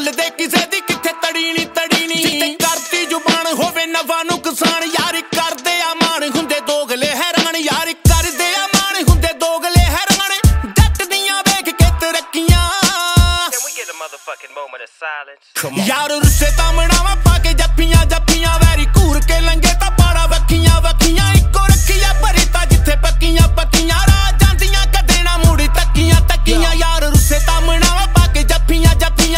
ਭੁੱਲਦੇ ਕਿਸੇ ਦੀ ਕਿੱਥੇ ਤੜੀ ਨੀ ਜਿੱਤੇ ਕਰਤੀ ਜ਼ੁਬਾਨ ਹੋਵੇ ਨਵਾਂ ਨੁਕਸਾਨ ਯਾਰ ਕਰਦੇ ਆ ਮਾਣ ਹੁੰਦੇ ਦੋਗਲੇ ਹੈਰਾਨ ਯਾਰ ਕਰਦੇ ਆ ਮਾਣ ਹੁੰਦੇ ਦੋਗਲੇ ਹੈਰਾਨ ਜੱਟ ਦੀਆਂ ਵੇਖ ਕੇ ਤਰੱਕੀਆਂ ਯਾਰ ਰੁੱਸੇ ਤਾਂ ਮਣਾਵਾ ਪਾ ਕੇ ਜੱਫੀਆਂ ਵੈਰੀ ਕੂ